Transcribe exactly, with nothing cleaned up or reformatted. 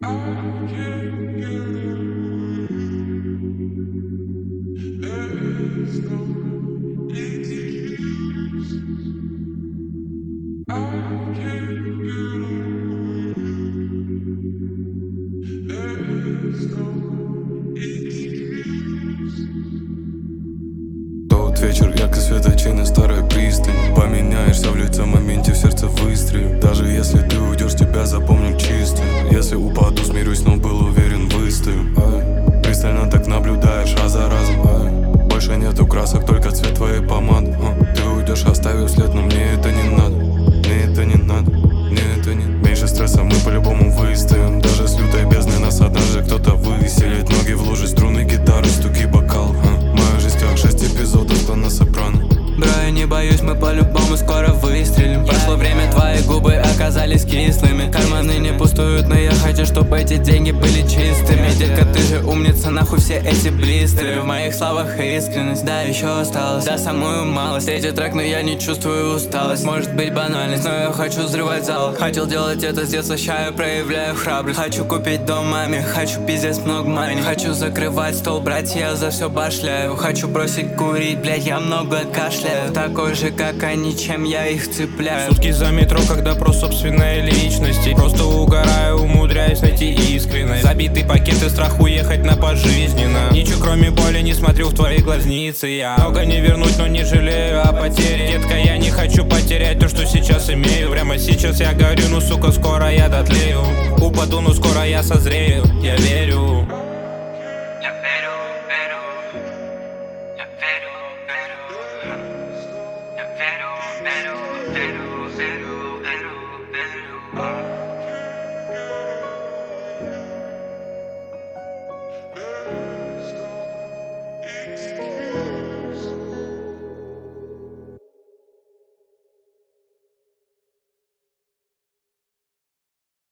Тот вечер, ярко светочей на старой пристани. Поменяешься в лице, в моменте в сердце выстрелю. Даже если ты уйдешь, тебя запомню чистым. Если упаду, смирюсь, но был уверен, выстою. Ай, пристально так наблюдаешь раз за разом. Ай, больше нету красок, только цвет твоей помады. а, Ты уйдешь, оставив след, но мне это не надо. Мне это не надо, мне это не. Меньше стресса, мы по-любому выстоим. Даже с лютой бездны нас однажды кто-то выселит. Ноги в луже, струны гитары, стуки бокал. а, Моя жизнь как шесть эпизодов, то на сопрано. Бро, я не боюсь, мы по-любому скоро выстрелим. Прошло время, твои губы оказались кислыми. Карманы не пустуют, но я хочу, чтобы эти деньги были чистыми. Детка, ты же умница, нахуй все эти блистеры. В моих словах искренность, да, еще осталось. Да, самую малость, третий трек, но я не чувствую усталость. Может быть банальность, но я хочу взрывать зал. Хотел делать это с детства, ща я проявляю храбрость. Хочу купить дом маме, хочу пиздец много мани. Хочу закрывать стол, брать, я за все башляю. Хочу бросить курить, блять, я много кашляю. Такой же, как они, чем я их цепляю. Сутки за метро, когда про собственной личности. Просто угораю, умудряюсь найти искренность. Забитый пакет и страх уехать на пожизненно. Ничего кроме боли не смотрю в твои глазницы. Я много не вернуть, но не жалею о потере. Детка, я не хочу потерять то, что сейчас имею. Прямо сейчас я говорю, ну сука, скоро я дотлею. Упаду, но скоро я созрею. Я верю. Я верю.